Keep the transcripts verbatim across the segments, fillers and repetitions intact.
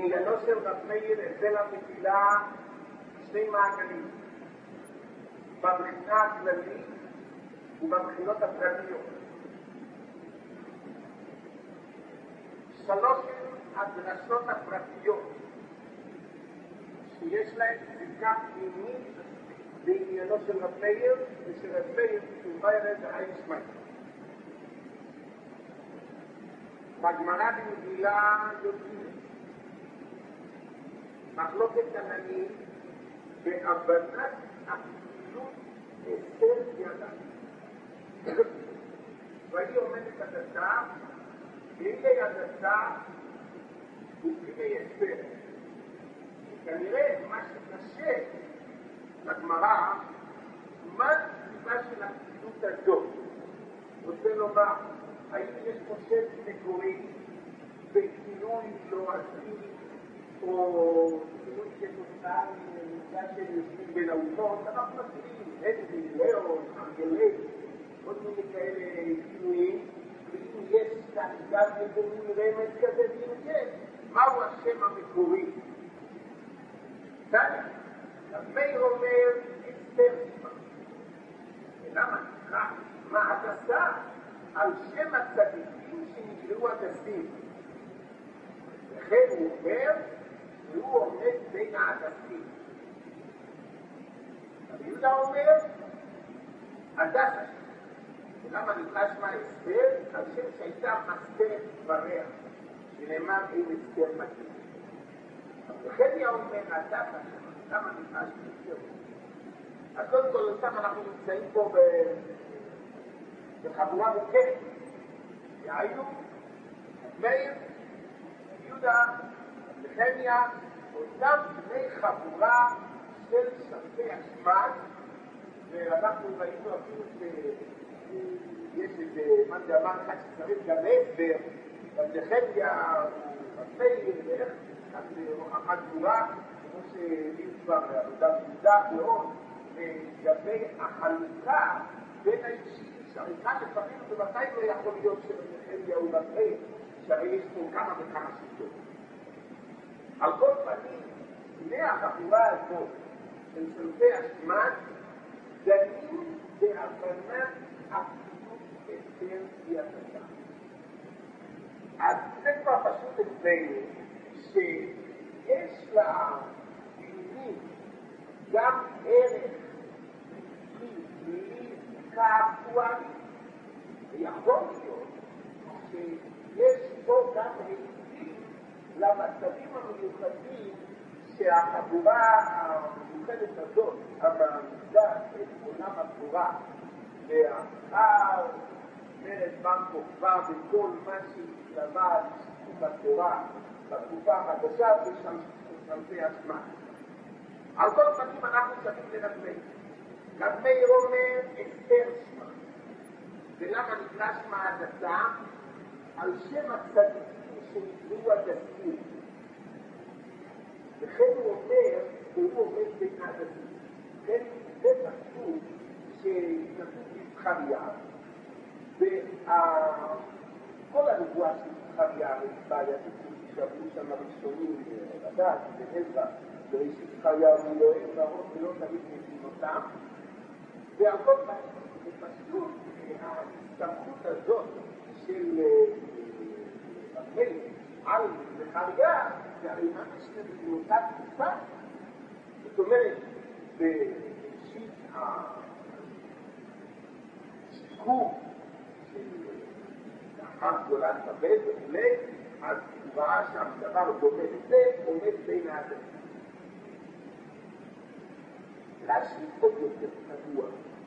עניינו של רב מאיר הבדל המגילה שני מעגלים, בבחינה הכללית ובבחינות הפרטיות. שלוש הדרשות הפרטיות שיש להן זיקה פנימית בעניינו של רב מאיר, ושל רב מאיר תשובה ירד האישמאי. בגמרא במגילה יודעים מחלוקת תנאים בהבנת הפעילות אסתר ידה. והיא עומדת הדתה, והנה הדתה וכדי אסתר. כנראה מה שקשה לגמרא, מה הסיבה של הפעילות הזאת? רוצה לומר, האם יש פה שם מקורי בכינוי לא עתיד, או כינוי כתוצאה ממפגש של יושבים בין האומות? אנחנו מכירים הנדי, לאון, ארגלי, כל מיני כאלה כינויים, ואם יש כאן גם מדומים רמז כזה, ואם יש, מהו השם המקורי? תניא, רב מאיר אומר אסתר. ולמה נקרא? מה הדסה? על שם הצדיקים שנקראו הדסים. לכן הוא אומר, והוא עומד בין ההדסים. רבי יהודה אומר, הדסה. ולמה נקרא שמה אסתר? על שם שהייתה מסתרת דבריה, שנאמר אין אסתר מתאים. לכן היא אומר, הדסה, למה נקרא שמה אסתר? אז קודם כל, סתם אנחנו נמצאים פה בחבורה מוכרת. יעידו, מאיר, יהודה, נחמיה, אותם בני חבורה של שרפי השמד, ואנחנו ראינו אפילו שיש איזה, מה זה אמר אחד שצריך גם הסבר, אז נחמיה, מאיר, ואיך הוכחת גבורה, כמו שאם כבר עבודה מודעת מאוד, לגבי החלוקה בין האישים, שהריקה לפעמים ומתי לא יכול להיות שנחמיה הוא מאיר, שהרי יש פה כמה וכמה שיטות. על כל פנים, בני החבורה הזאת של שרפי השמד דנים בהבנת הפעילות אסתר ידתה. אז זה כבר פשוט אצלנו שיש לפעילים גם ערך בלי כאקטואלי, ויכול להיות שיש פה גם היבטים למצבים המיוחדים שהחבורה המיוחדת הזאת, המעמידה את עולם התורה והאחר מרד בר כוכבא וכל מה שהתלווה על שיקום התורה בתקופה החדשה ושרפי השמד. על כל פנים אנחנו שמים לרב מאיר. רב מאיר אומר אסתר שמה. ולמה נקרא שמה הדסה? על שם הצדיקים שנקראו הדסים. וכן הוא אומר, והוא עומד בין הדסים. כן, זה פשוט שכתוב בזכריה, וכל הנבואה של זכריה, בעייתית שעברו שם הראשונים לדעת, בעזרא, בראשית זכריה הוא לא אוהב להראות ולא תמיד מבין אותם, ועל כל פעם, זה פשוט ההסתמכות הזאת של רבי על זכריה, זה הרי ממש באותה תקופה. זאת אומרת, בראשית השיקום של לאחר גולת בבל וכולי, אז הוא ראה שם דבר דומה לזה, עומד בין האדם. להשאיר עוד יותר קבוע.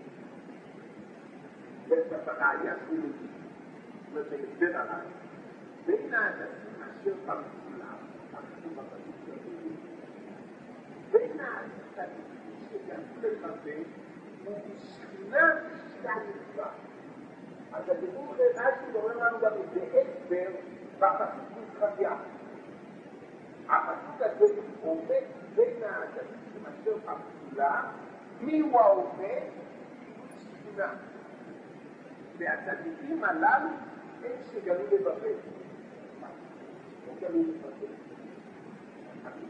ואת הראיה שלילית, זאת אומרת, זה הסבר עליי. בין האדסים אשר במצולם, החיים הבאים שלנו, בין האדסים שגרמו לרבה, הוא בשכינה שתה נקרא. אז הדיבור לרש"י אומר לנו גם איזה הסבר בפסוק בזכריה. הפסוק הזה עומד בין האדסים אשר במצולם, מי הוא העומד? שכינה. והצדיקים הללו הם שגלו לבבל. לא גלו לבבל.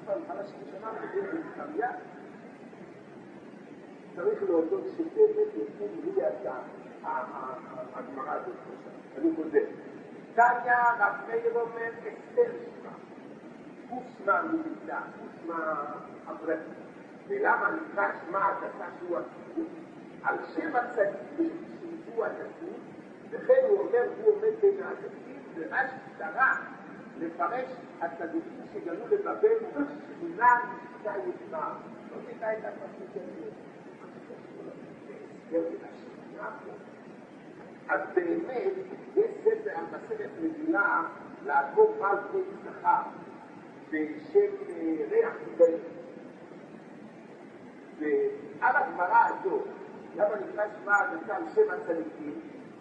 חלשים שלנו, בדרך כלל, צריך להודות שבאמת לפי לי הגמרא הזאת. אני חוזר. תניא רב מאיר אומר אסתר שמה. ושמה ממילה, ושמה אברהם. ולמה נקרא שמה הדתה שהוא הסיפור? על שם הצדיקים שהיוו הדתים, וכן הוא אומר, הוא עומד בין הדתים, ורש"י טרח לפרש הצדיקים שגלו לבבל ושכינה נשתה ישמה. לא תדע את הפרשנות של זה. אז באמת יש ספר על מסכת מגילה לאדמו"ר בעל פה יששכר בשם ריח מדבר, ועל הגמרא הזו למה נקרא שמה הדתה על שם הצדיקים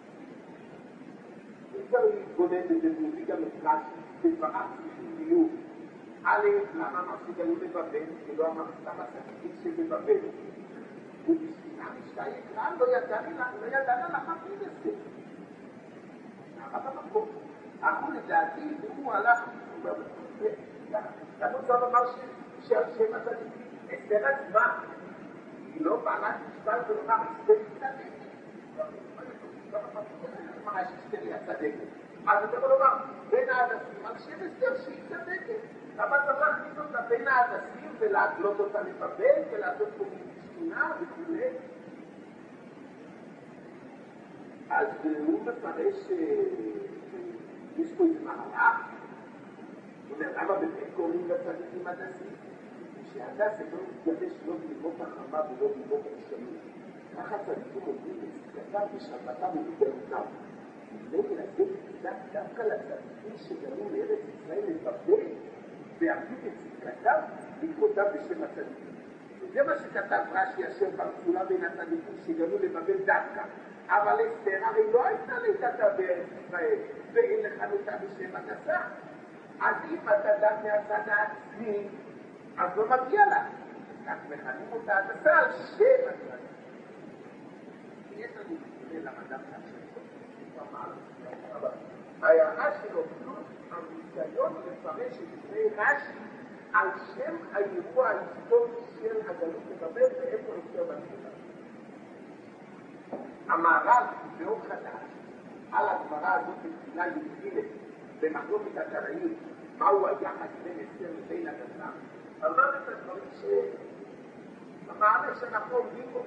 אפשר להתגונן בזה והביא גם את רש"י בדבריו צריכים להיות א' למה אמר שגלו לבבל ולא אמר סתם הצדיקים שבבבל ובשבילה משתה יקרא לא ידענה לחפים את זה. ככה במקום. אנחנו לדעתי, הוא הלך, אנחנו צריך לומר שהשם הצדיקים, אסתר עצמה, היא לא בעלת משפט ולומר אסתר צדקת. מה יש אסתר הצדקת? אז אתה יכול לומר, בין העדשים, על שם אסתר שהיא צדקת. אבל צריך להכניס אותה בין העדשים ולהגלות אותה לבבל ולעשות פה שכינה וכו'. אז הוא מפרש יש פה איזה מהלך, הוא אומר, למה באמת קוראים לצדיקים הדסים? שהדס זה לא מתגבש לא בלמות החמה ולא בלמות השמים. ככה הצדיקים אומרים לצדקתם בשבתם ובדעותם. נגד הזה דווקא לצדיקים שגרו לארץ ישראל לבבל ועבדו בצדקתם לקרותם בשם הצדיקים. זה מה שכתב רש"י אשר ברצולה בין הצדיקים שגרו לבבל דווקא. אבל אסתר הרי לא הייתה לידתה בארץ ישראל, ואין לכנותה בשם הדסה. אז אם אתה דת מהצד העצמי, אז לא מגיע לה. אז מכנים אותה הדסה על שם הדסה. יש לנו כדי למדע אבל ההערה שלו פלוס הניסיון לפרש את זה רש"י על שם האירוע ההיסטורי של הגלות לבבל ואיפה אסתר בנקודה. המהר"ל באור חדש על הגמרא הזאת בתחילה י"ג במחלוקת הקראים מהו היחס בין אסתר לבין הדסה אמר את הדברים שהמאמר שאנחנו עומדים בו.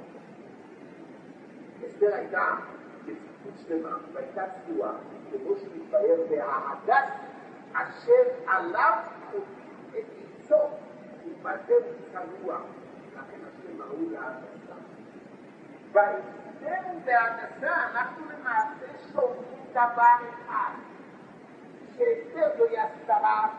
אסתר הייתה בציטוט שלמה והייתה צנועה כמו שמתבהר בההדס אשר עליו חוטאים את עיצו ובזה צנוע לכן השם ראוי להדסה. בהסתר ובהדסה אנחנו למעשה שומעים דבר אחד שאסתר לא יסתרה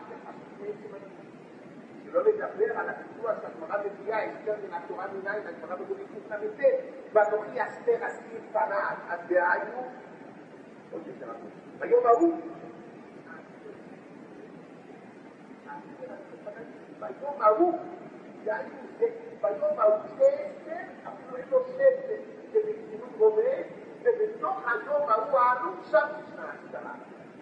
שלא לדבר על הביטוח שהגמרא מביאה אסתר מן התורה מנין הגמרא בגוליתות למתה ואנוכי אסתר אסתיר פניו אז דהיינו ביום ההוא ביום ההוא דהיינו ביום ההוא זה אסתר אפילו אין לו שם שבקצינות רומא ובתוך היום ההוא העלום שם ישנה הסתרה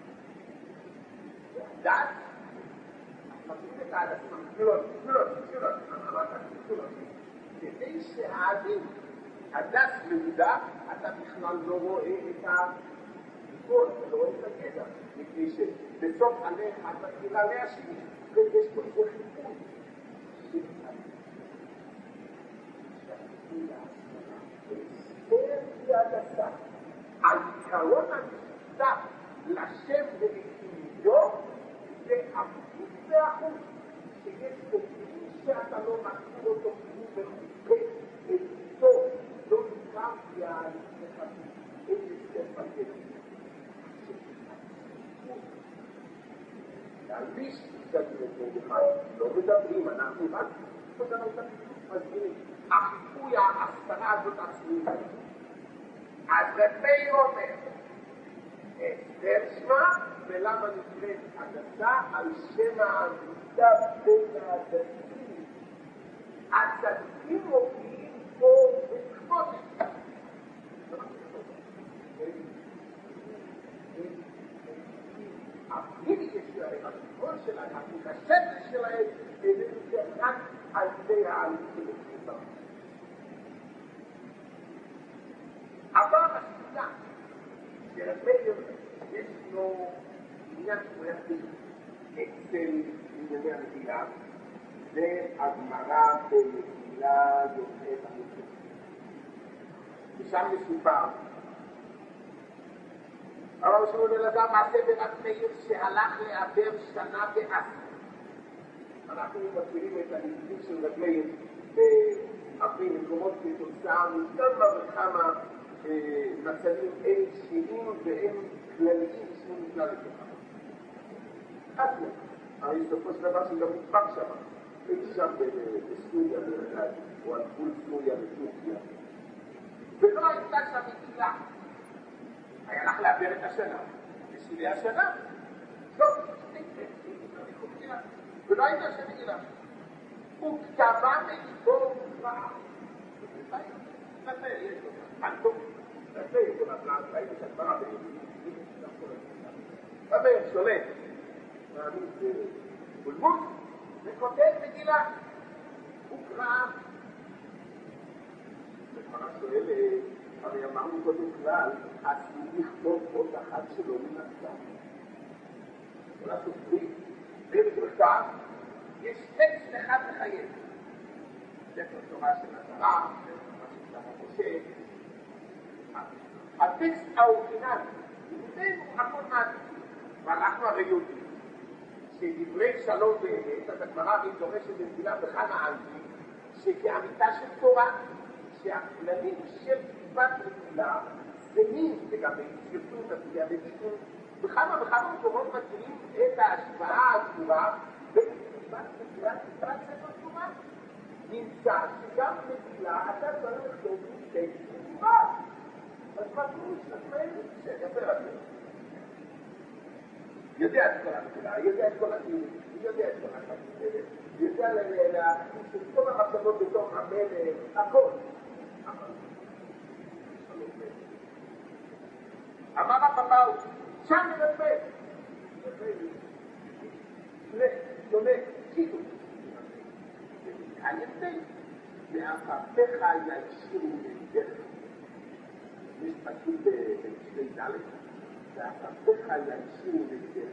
דת מפסיקים את העדשים המתחילות, תפילות, תפילות, אמרת תפילות כדי שהעדים הדס מודע אתה בכלל לא רואה את הכל, אתה לא רואה את הגדע מפני שבסוף עליך את מתחילה להשמיש ויש פה איזה חיפוי אסתר היא הדסה העיקרון המשותף לשם ולקידו זה אמיתות ואחוז שיש תופעים שאתה לא מכיר אותו כי הוא מחופה את איתו לא נקרא יעד לחיים אין לסתר בגלל להלביש תסתגל את מרדכי לא מדברים אנחנו רק חוזר על תמידות מזמינים החיפוי ההסתרה הזאת עצמית אז רבי אומר אסתר שמה ולמה נקראת הדסה על שם העבודה בין הדתיים. הצדיקים מופיעים פה בתחמושת. הפנימית שלהם, התיקון שלהם, השטח שלהם זה רק על ידי העלות של התקופה. אבל השנייה, שהרבה יש לו עניין פרטי אצל ענייני המגילה, זה הגמרא במגילה י"ט עמוד. ושם מסופר הרב שמואל אלעזר מעשה ברב מאיר שהלך לעבר שנה בעשרה. אנחנו מכירים את הניסים של רב מאיר בהרבה מקומות כתוצאה מכמה וכמה מצבים אישיים והם כלליים שהוא נקרא לתוכם. חסנו, הרי בסופו של דבר שגם נדפק שם, הייתי שם בסוריה בלגד, או על גבול סוריה וטורקיה, ולא הייתה שם מגילה. היה לך לעבר את השנה, בשבילי השנה. לא, ולא הייתה שם מגילה. הוא כתבה מליבו כבר. נפה, יש לו חנתו. נפה, יש לו נפלן, ראיתי שהדברה ביהודים. נפה, שולט. מאמין בולמוס, וכותב מגילה. הוא קרא. וכבר שואל, הרי אמרנו קודם כלל, אסור לכתוב עוד אחת שלא מן הכתב. כל הסופרים, ובכתב, יש טקסט אחד מחייב. ספר תורה של התורה, ספר תורה של ספר משה. הטקסט האורגינלי, ממנו הכל מעדיפים. ואנחנו הרי יודעים, שדברי שלום באמת, אז הגמרא דורשת במגילה בחנה אנגלי, שכאמיתה של תורה, שהכללים של כתיבת מגילה זהים לגבי שרטוט המגילה, בכמה וכמה מקומות מכירים את ההשוואה הגמורה בין כתיבת מגילה לכתיבת ספר תורה. נמצא שגם מגילה אתה צריך לכתוב טקסט מגובש. אז מה פירוש לכם? שידבר על זה. יודע את כל המגילה, יודע את כל הטיעונים, יודע את כל המגילה, יודע להכניס את כל המחשבות בתוך המלך, הכל. אמר הפפאו, שם נדפה. שונה, קידו. הידי, מהפך הישירו לדרך. יש פסוק במשלי ד' והפך הישירו לדרך.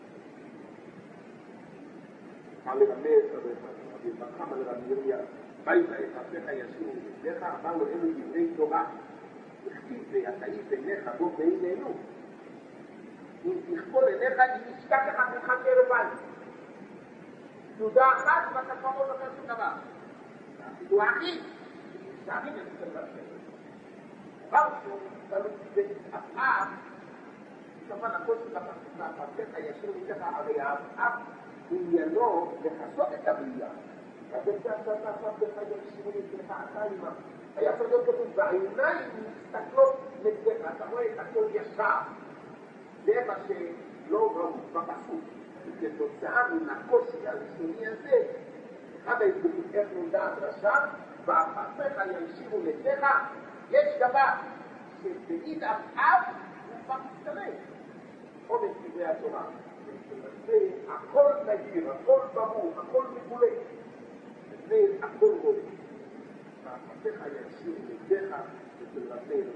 מה לרמז, רבי ברחם על רבי ירמיה, בית ההפך הישירו לדרך, אמר לו אלו דברי תורה. הכתיב ויתאי בעיניך בו בעינינו. אם תכפול עיניך, אם ישכח לך ממך כערב עין. תעודה אחת ואתה כבר לא זוכר שום דבר. הוא הכי, תאמין את זה דבר כזה. דבר שהוא תלוי באף, כמובן הכל של הפרסך הישיר מתך הרי האף עניינו לחסות את הבריאה. אתם תעשת הפרסך הישיר מתך עתיימה. היה צריך להיות כתוב, והעיניים מסתכלות נגדך, אתה רואה את הכל ישר. זה מה שלא ראו בפסוק. וכתוצאה מן הקושי הראשוני הזה, אחד ההסברים איך נולדה הדרשה, והפרסך הישירו נגדך, יש דבר שבעיד אף אף הוא כבר מסתלק. עוד את דברי התורה. הכל נגיר, הכל ברור, הכל מגולה. זה הכל רואה. והפרסך הישירו נגדך ותלרפא.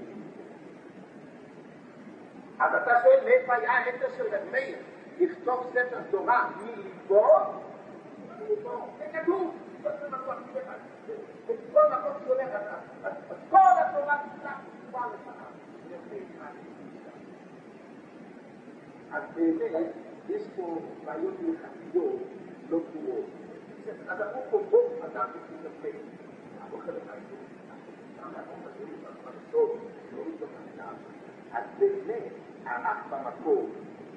אז אתה שואל מאיפה היה ההתר של רב מאיר לכתוב ספר תורה מליבו? זה כתוב. בכל מקום שהולך אתה. אז כל התורה תצלח תצבע לך. אז באמת יש פה בעיות מלכתיות לא ברורות. אז אמרו פה בוא אדם בפני רב מאיר. האוכל לך את זה. אז באמת ערך במקום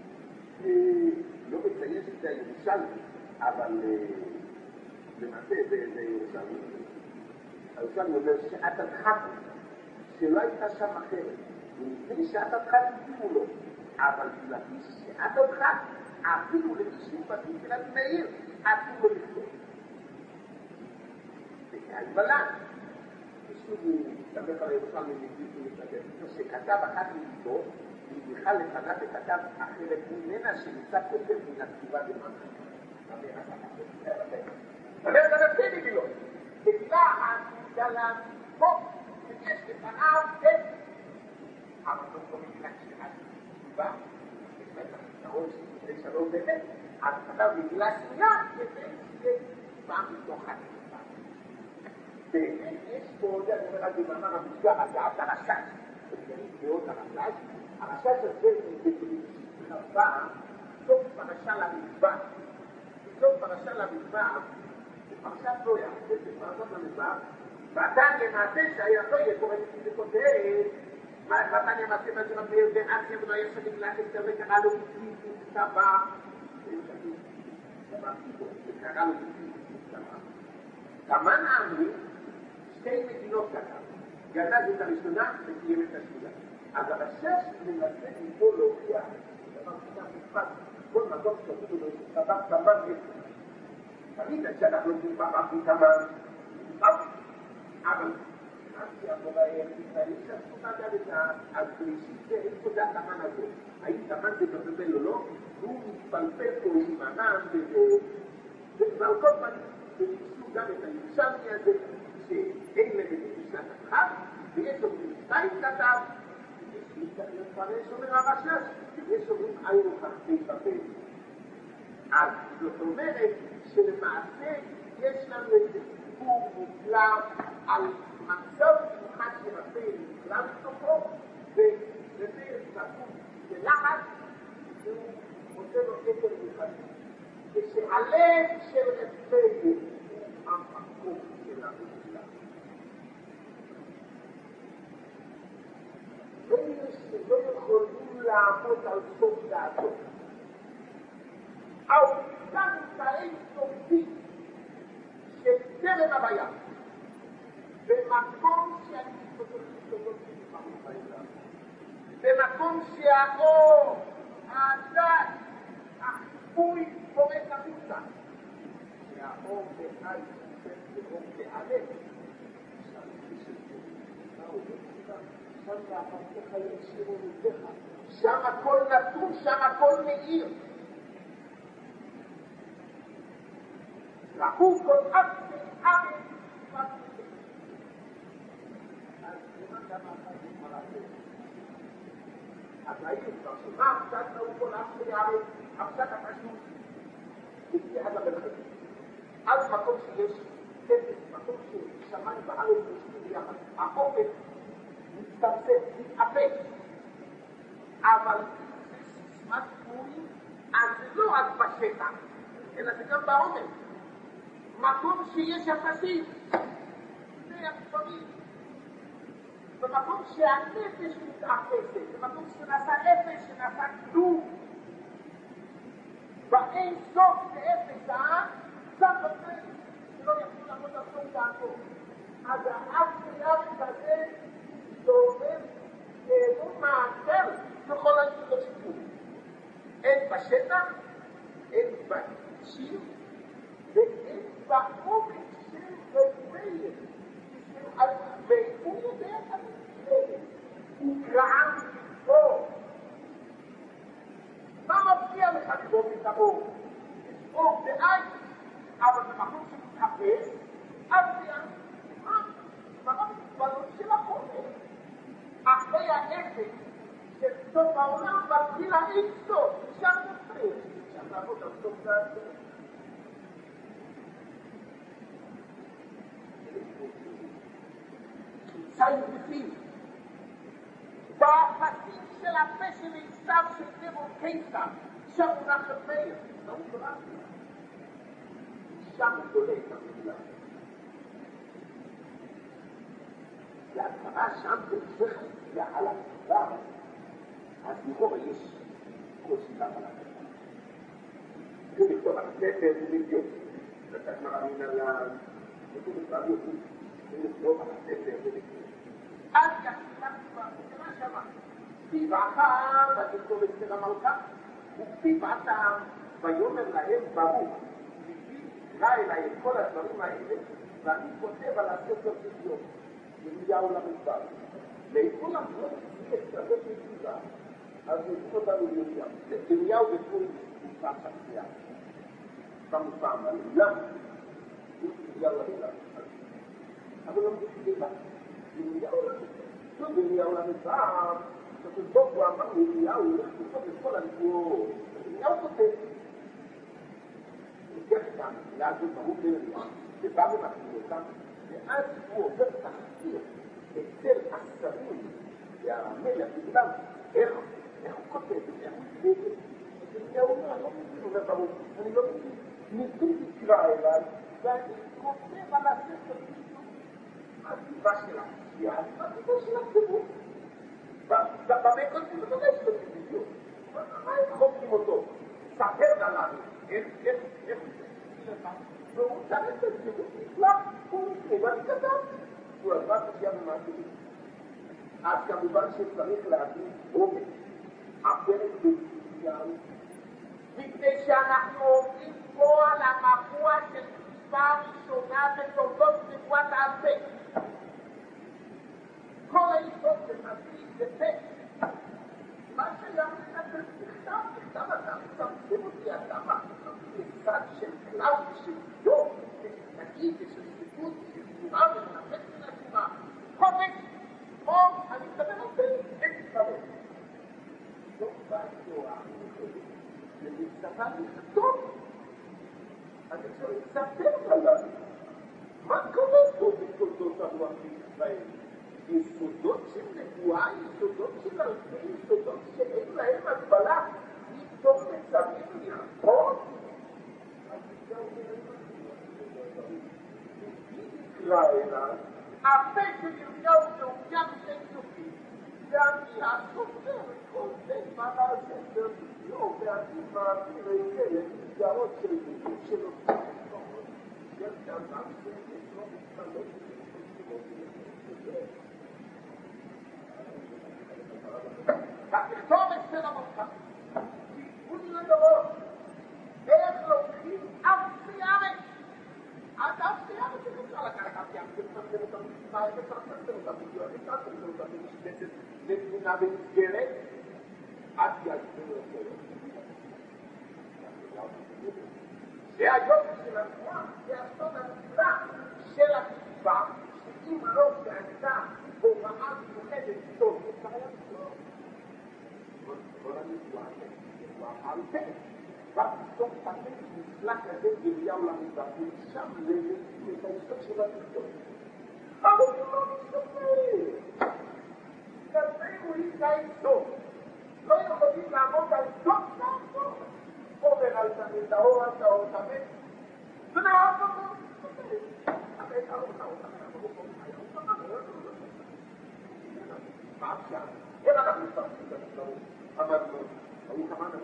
לא מציין שזה הירושלמי, אבל למעשה זה ירושלמי. הירושלמי אומר שעת הדחת שלא הייתה שם אחרת, ומפני שעת הדחת הביאו לו, אבל לפי שעת הדחת אפילו למישהו בתים של רבי מאיר אסור לו לכתוב. זה כהגבלה. מישהו מסתמך על הירושלמי מביא ומתנגד, שכתב אחת מליבו, היא בכלל לפניו וכתב אחרת ממנה שנמצא כותב מן הכתיבה למעלה. הדרך הנפשי בגילו. בגלל הגדלת חוק שיש לפניו את אבל לא קוראים לה שאלה סביבה, יש בטח נראות שזה שלום באמת, אז אתה בגלל סביבה, שזה פעם מתוך התקופה. באמת יש פה, אני אומר על זה מאמר המסגר, הגעת הרשש, שבגלל מאוד הרשש, הרשש הזה נרבה, בסוף פרשה למדבר, בסוף פרשה למדבר, בפרשת נויה, בפרשת למדבר, ואתה למעשה שהיה נויה קורא לפי כותרת, ואתה למעשה בזה רבי בן אסיה ולא יש שנגלה כסר וקרא לו בפי צבא, וקרא לו בפי צבא. כמה נעמי, שתי מדינות כתב, גדל את הראשונה וקיים את השנייה. אז הרשש מנסה מפה להוכיח, דבר שנה משפט, כל מקום שתגידו לו שצבא תמן נפש. תמיד שאנחנו לומדים ברבי תמן, אבל אנשי המוראים, ישראל שעשו נדע את השלישית זה, איפה זה התמן הזה? האם תמן זה מבלבל או לא? הוא מתפלפל פה עם ענן ועל כל פנים, וניסו גם את הירושלמי הזה, שאין לבדים בשנת אחת, ויש אומרים שתיים כתב, יש אומרים הרשש, ויש אומרים עין וכך להתפלפל. אז זאת אומרת שלמעשה יש לנו איזה סיפור מופלא על מצב מיוחד שרפל נקרא מתוכו וזה ספור בלחץ והוא עושה לו כתר מיוחד ושהלב של רפל הוא המקום של המופלא ואלה שלא יכולים לעמוד על סוף דעתו האופיסן נמצאים סופי של תרם הבעיה במקום שאני מתקודות במקום שהאור, הדת, החיפוי פורט החוצה שהאור בעל שופט ואור בעלת שם להפתיך ישירו נדך שם הכל נתון, שם הכל מאיר ראו כל אף מארץ אז ראינו כבר שמה קצת ראו כל אף מארץ הפסק הפשוט לפי עד המרחבים אז מקום שיש טבס, מקום ששמיים בארץ נושאים ביחד האופן מצטמצם, מתאפק אבל זה סיסמת פורים אז זה לא רק בשטח אלא זה גם בעומק מקום שיש יחסים זה הכפרים במקום שהנפש מתאפסת במקום שנעשה אפס, שנעשה כלום באין סוף לאפס אה? קצת בזה שלא יכולים לעמוד על סוף דעתו אז האף מיארץ הזה דובר כאלו מעגל בכל הנקודות שיקום אין בשטח אין באישים ואין בעומק של רפאל והוא יודע את הרפאל הוא קרעם לבוא מה מפריע לך לבוא את האור? יש אור בעין אבל במקום שמתחפש אז זה ברור של החומר אחרי האפס של סוף העולם מתחיל האינסטות שם נפרד שם לעבוד על סוף דעתו צייד בפיו באפסים של הפה של עשיו של דרור קיסר שם הוא נחל מאיר לא הוא גולע שם הוא גולה את המדינה והדברה שם במשך ועל הכתבה אז לכאורה יש קושי גם על הכתבה הוא לכתוב על הספר ובדיוק וקצת מראים על וכתוב את יוצאים ולכתוב על הספר ולכתוב אז כתיבה כבר, זה מה שמה פיבעך ותכתוב את סר המלכה ופיבעתם ויאמר להם ברוך לפי קרא אליי את כל הדברים האלה ואני כותב על הספר של יום ירמיהו למדבר לאיפה למדבר יש כזה שתיבה אז נקרא אותנו לירמיהו ירמיהו בפורים נמצא שחצייה estamos falando, não. Beliau lah, aku belum kita. Beliau lah, tu beliau lah besar. Satu buku apa beliau lah, tu sekolah tu. Beliau tu tu. Dia kan, lalu baru beliau. Dia baru nak beliau. Dia ada dua besar. Excel asal. Ya, mereka bilang, eh, eh, kau tu, eh, beliau lah, tu dah tahu. Ini baru ni tu dikira lah. Dan kopi mana sesuatu itu pasti lah, ya, tapi itu siapa tu? Tak, tak mereka tu tu tak seperti itu. Mana kopi motor, sakit dalam, eh, eh, eh, belum tak seperti itu. Lah, pun bukan kata, buat apa siapa mati? Akan bukan siapa lagi, oke, apa itu yang kita jangan mungkin bola makuat sonate todos de cuatro aspectos. Con el entonces así de fe. Más allá de la perfección que estaba dando, sabemos que estaba pensando en Claudio, yo, que aquí, que se instituto, que se jugaba en la mente nacional. Joven, o a mí también no sé, esta vez. Yo paso a un joven, le dice a mí, todo. Adesso sapeva ma come tu di tutto stato a Israele? Il suo dolce ne guai, il suo dolce l'altre, il suo dolce e la è una bala, il dolce sapeva porti. Israele ha peso di un gaudio, un piano senso qui. Da chi ha sofferto con te, ma la senso di Dio, per chi va a dire che la voce di Dio ce lo fa. Tapi tome se la boca. Uno de los es lo que afiame. Afiame que no la cara cambiar, que no se lo va a hacer tanto lo que yo he estado lo que de una vez que hacia el sea yo que se la juega, sea toda la ciudad, sea la ciudad, si un loco está, o va a mujer de todo, para la ciudad. Ahora mi guardia, va a hacer, va a hacer también la que se vive a la mitad, y se han de decir que se la ciudad. A ver, no lo sé. Que tengo y caído. No yo me digo la boca y todo, o de la altamenta o hasta o también. No me va a poner. A ver, a otra, otra, otra. Era la misma. A ver, a un camano.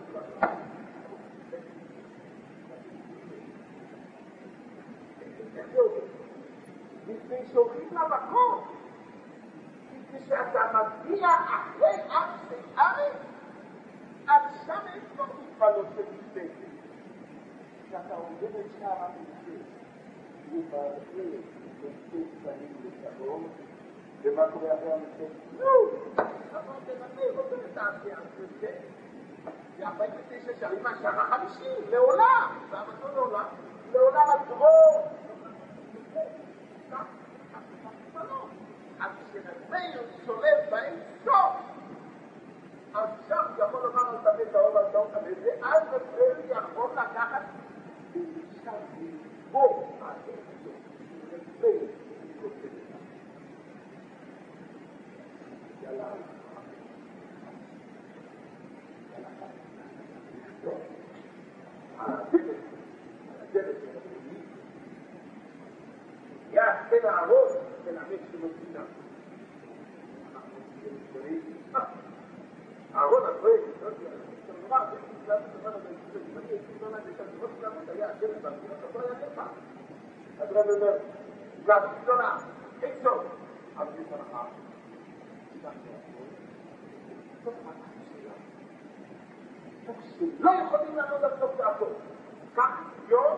Dice, sobre la bajó. Dice, hasta María, a rey, a se abre. Al-Shamed no para los existentes. Hasta donde me echaba mi fe, mi padre, el salir de Shalom, de Marco de Arreamente, no, a donde me dijo que me está haciendo, ya va a que se salió más a la Hamishim, Leolá, ¿sabes no Leolá? Leolá la tuvo, aquí se me veio soleta en shock. עכשיו יכול לומר על תמיד האור על דור תמיד, ואז נפרד יכול לקחת ומשם ללבוא על איזו, נפרד לקוטל. יאללה. על הדלת, על הדלת של המדינים. יא, תן הערוז, תלמד שמודינה. אנחנו נפרד. Ahora fue, no sé, pero va, es un plan de semana de discusión, y es una de esas cosas que vamos allá, que es la que no se puede hacer más. A través de la persona, eso, a veces para más. לא יכולים לענות על תוצאתו. כך דיו,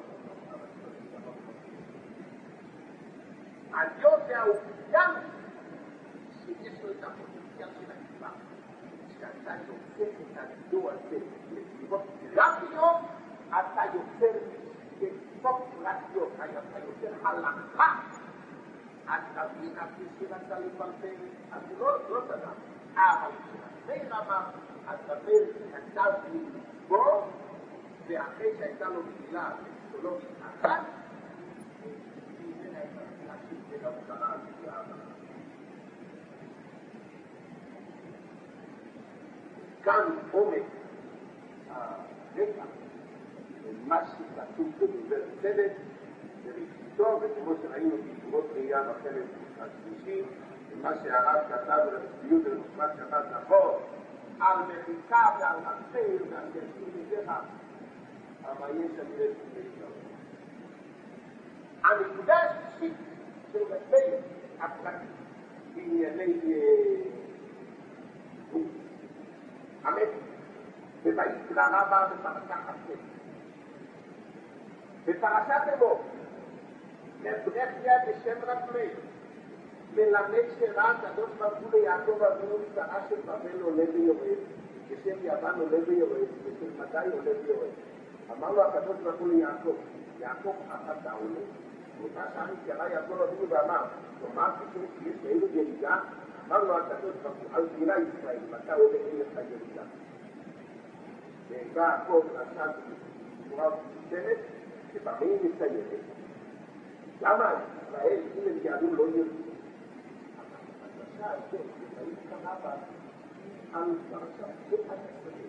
הדיו זה האופיין שיש לו את הפוטנציאל של הכתיבה. שאתה יוצר את הדיו הזה לסביבות גרפיות, אתה יוצר להיות היותר הלכה, אז תבין אפילו שרצה לפלפל, אז לא, לא תדע. אבל כשהסביר אמר, אז דבר כתב לי בו, ואחרי שהייתה לו תפילה אסטרולוגית אחת, והנה הייתה תפילה של ההוקרה והאהבה. כאן עומק הרקע, מה שכתוב בדבר צדק, בראשיתו, וכמו שראינו בתשובות ראייה בחלק השלישי, ומה שהרב כתב ברצפיות ובמשפט שבת נכון, על מחיקה ועל מצפל ועל ירשום מזרח, אבל יש אני רצון בישראל. הנקודה השלישית של מצפל הפרטית בענייני גוף, האמת, ובעיקרא רבה בפרשת חצי. בפרשת אמור, לברכיה בשם רבי, מלמד שרע קדוש ברוך הוא ליעקב אבינו שרה של בבל עולה ויורד, כשם יוון עולה ויורד, כשם מדי עולה ויורד. אמר לו הקדוש ברוך הוא ליעקב, יעקב אתה עולה? באותה שעה נזכרה יעקב אבינו ואמר, כלומר שיש כאלו ירידה, אמר לו הקדוש ברוך הוא, על גילה ישראל, ואתה עולה אין לך ירידה. ובא הכל נעשה בצורה מסוימת, שבמה היא מסיימת. למה ישראל, אם הם יעלו, לא ירדו? הפרשה הזאת, שבאים קרה בה, על פרשה, זה הנפלאים.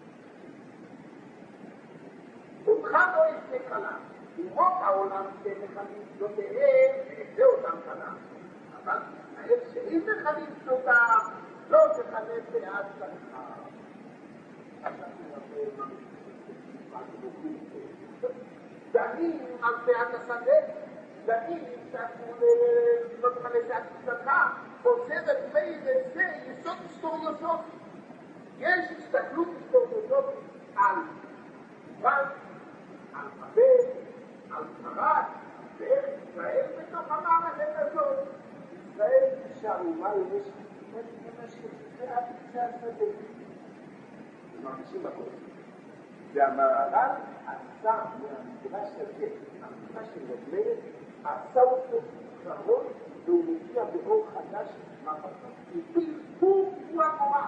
אותך לא יצא קלה, אומות העולם שנחלים שלותיהם, וזה אותם קלה. אבל האף שאם נחלים שלותם, לא תחלם בעד שלך. דנים על פאת השדה, דנים שאנחנו לא תחלה שאת תצטרכה, עוזרת בין זה יסוד היסטוריוסופי. יש הסתכלות היסטוריוסופית על איראן, על בבל, על פרס, ואיך ישראל בתוך המערכת הזאת. ישראל שהאומה יש פאת השדה. מרגישים הכל. והמהר"ל עשה מהמדרש הזה, המדרש של רבי, עשה אותו קרוב, והוא מגיע באור חדש מהפסוק. איתי פור הוא הגורל.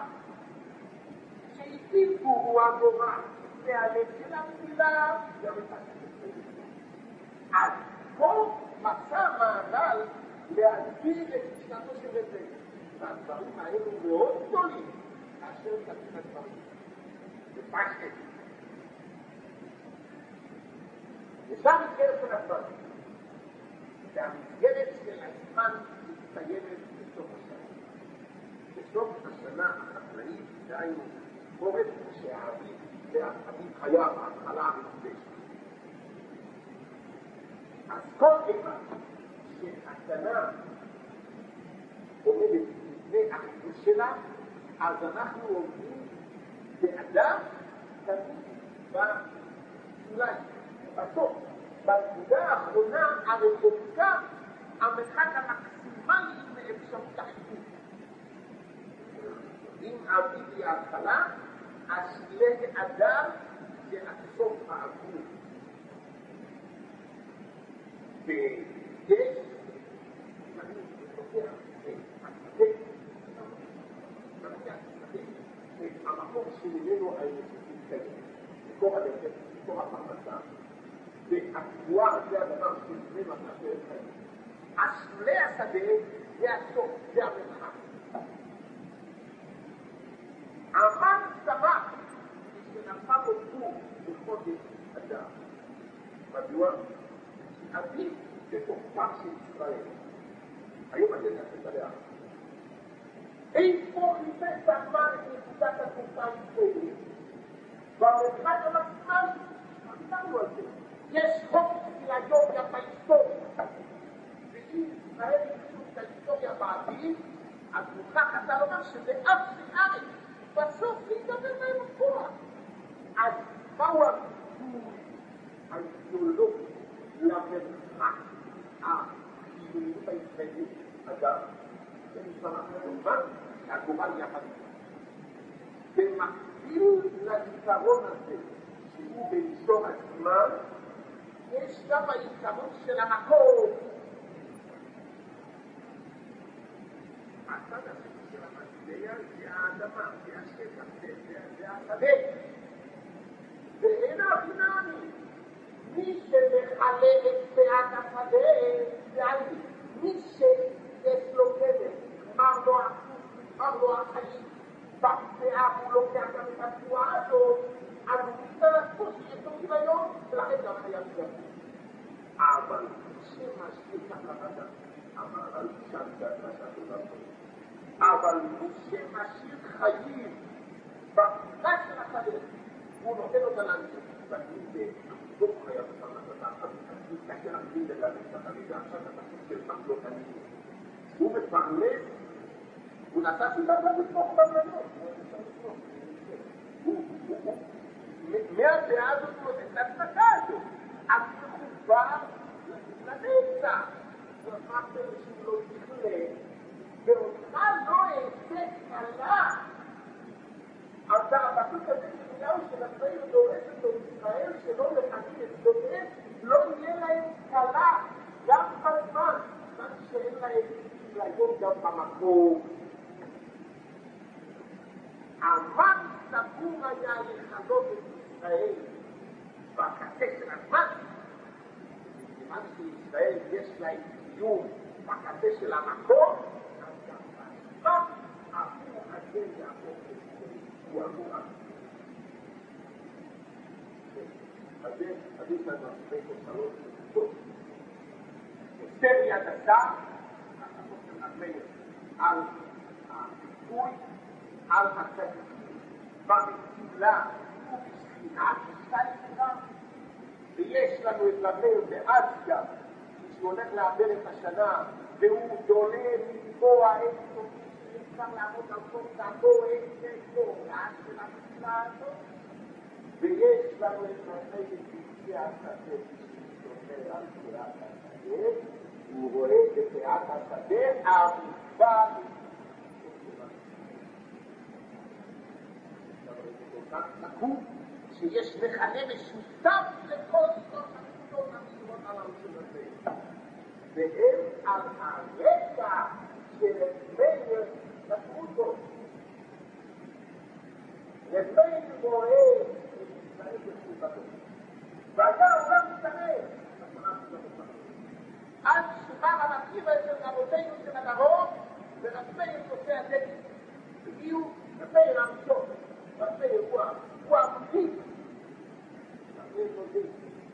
שאיתי פור הוא הגורל. והלב של המדינה גם את השדה. אז פה מצא מהר"ל להסביר את משנתו של רבי. והדברים האלו מאוד גדולים, כאשר כתוב הדברים. בפשט. ושם מסגרת של הדברים. והמסגרת של הזמן מסתיימת בסוף השנה. בסוף השנה החקלאית, דהיינו, חורף שהאביב, והאביב חייב, ההתחלה המקודשת. אז כל איבה שהשנה עומדת לפני החידוש שלה, אז אנחנו עומדים באדם תמיד אולי בסוף, בנקודה האחרונה הרחוקה, המרחק המקסימלי מאפשרות החידוש. אם אביב היא ההתחלה, אז לאדם זה הסוף העגור. ויש המקום שממנו האנושות מתקיים, מקור הנפש, מקור הפרנסה, והתבואה זה הדבר שממנו מאשר חיים. אשולי השדה זה הסוף, זה המרחק. המן שמח כשנפל לו פור בחודש אדר. מדוע? אביב בתוכם של ישראל. היום אני נעשית עליה. איפה חיפש המן את נקודת התקופה הישראלית? במרחק המקסימלי, דיברנו על זה. יש חוק של היופיה בהיסטוריה. ואם ישראל יקשו את ההיסטוריה בעתיד, אז מוכרח אתה לומר שזה אף שארץ. בסוף להתדבר בהם הכוח. אז מהו הביטוי האידיאולוגי למרחק החיוניות הישראלית? אגב, זה מספר כמובן שהגורל יחד במקביל לזיכרון הזה שהוא במישור הזמן יש גם העיקרון של המקום. הצד הזה של המטבע זה האדמה, זה השטח, זה השדה. ואין הבינני. מי שמחלה את פאת השדה זה אני. מי שיש לו כבד, מר לו החוץ, מר לו החיים, בפאה הוא לוקח גם את התבואה הזאת, אז הוא מצטרך פה שיש לו כיוון, ולכן גם חייב גם. אבל שמשאיר ככה בדם, אמר על שם דעת אבל מי שמשאיר חיים בפרט של החיים, הוא נותן אותה לאנשים. ואני לא חייב אותם לדעת, אני מסתכל על מי לדעת את החלידה, עכשיו אתה חושב שמחלות אני. הוא מפרנס, הוא נתן שיטה גם לתמוך במלנות. מהדעה הזאת הוא נותן את הצדקה הזו. אז הוא מחובר לנצח. זאת אומרת שהוא לא תכלה, ואותך לא אעשה קלה. אז הפסוק הזה שמיהו שנפעיל דורש אותו ישראל שלא לחכים את דורש, לא יהיה להם קלה, גם בזמן, בזמן שאין להם להיות גם במקום. אבל סבור היה לחלות את ישראל בקצה של הזמן, בזמן שישראל יש להם קיום בקצה של המקום, אז גם בזמן עבור הזה יעבור הוא עבור הזה. אז זה עדיף לנו הרבה כותלות טוב. אסתר ידתה, החלטות של המלך, על הביטוי, על הצדיקים, במצילה ובשכינת ישראל. ויש לנו את המלך באסיה, שהוא הולך לעבר את השנה, והוא דולה לקבוע את תוכנית שאפשר לעמוד על כל דעתו, את תוכנית של המצילה הזאת. ויש לנו את המלך בקצה השדה, שדומה על קריאת השדה, הוא רואה בקריאת השדה, ארובה נקום שיש מכנה משותף לכל זאת הנקודות המסורות על הראשון הזה. והם על הרקע של מאיר נקודות. ומאיר רואה את ישראל בסביבתו. והיה העולם מתערב. עד שבא המקיב אצל רבותינו של הדרום, ורבי נושא הדגל. הגיעו רבי הראשון. רבי אירוע, הוא המודיק. רבי מודיק.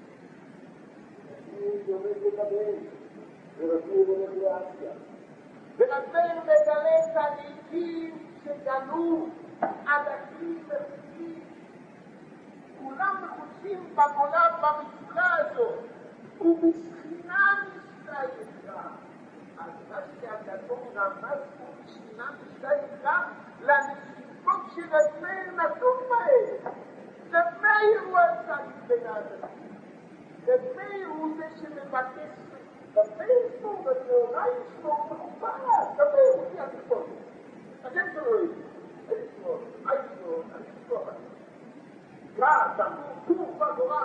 רבי יורד לקבל, ורבי יורד לאסיה. ורבי מגלה צדיקים שגלו, עדקים מרחיקים. כולם מחוצים בגולה במצולה הזאת, ובשכינה נשתה יקרא. אז מה שהגדול רמז הוא בשכינה נשתה יקרא לנשיפות שרבי נתון בהם. רבי הוא הצדיק בנעזר. רבי הוא זה שמבקש, רבי ישמור ונאורה ישמור מחופה, רבי הוא זה הציפות. אתם תראו, אני ישמור, אני ישמור, אני ישמור. קרא, תמור, תור בגורם.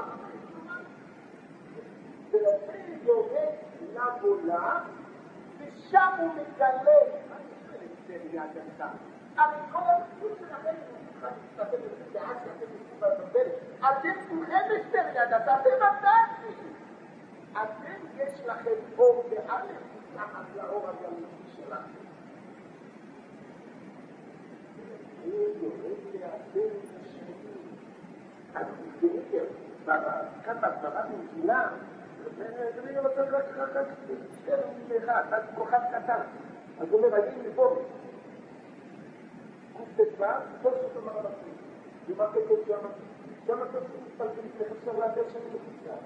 ורבי יורד לגולה, ושם הוא מגלה, אני שואל את זה ליד ידע. אבל כל המסלול שלכם הוא להסתכל את זה, עד שאתם מסתכל את זה, אתם כולכם אסתר ידע, אתם עדיין. אתם יש לכם אור באלף, מתחת לאור הגלותי שלכם. הוא יורד לאדם השני. אז הוא יורד, כאן בהסברה במגילה, זה נראה לו רק רק רק רק שתי אחד, רק כוכב קטן. אז הוא אומר, הייתי לבוא. קוף תשמע, כל זאת אומר על הפנים. ומה כתוב שם? שם כתוב מתפלגים, לחסר לאדם שאני מחוצה.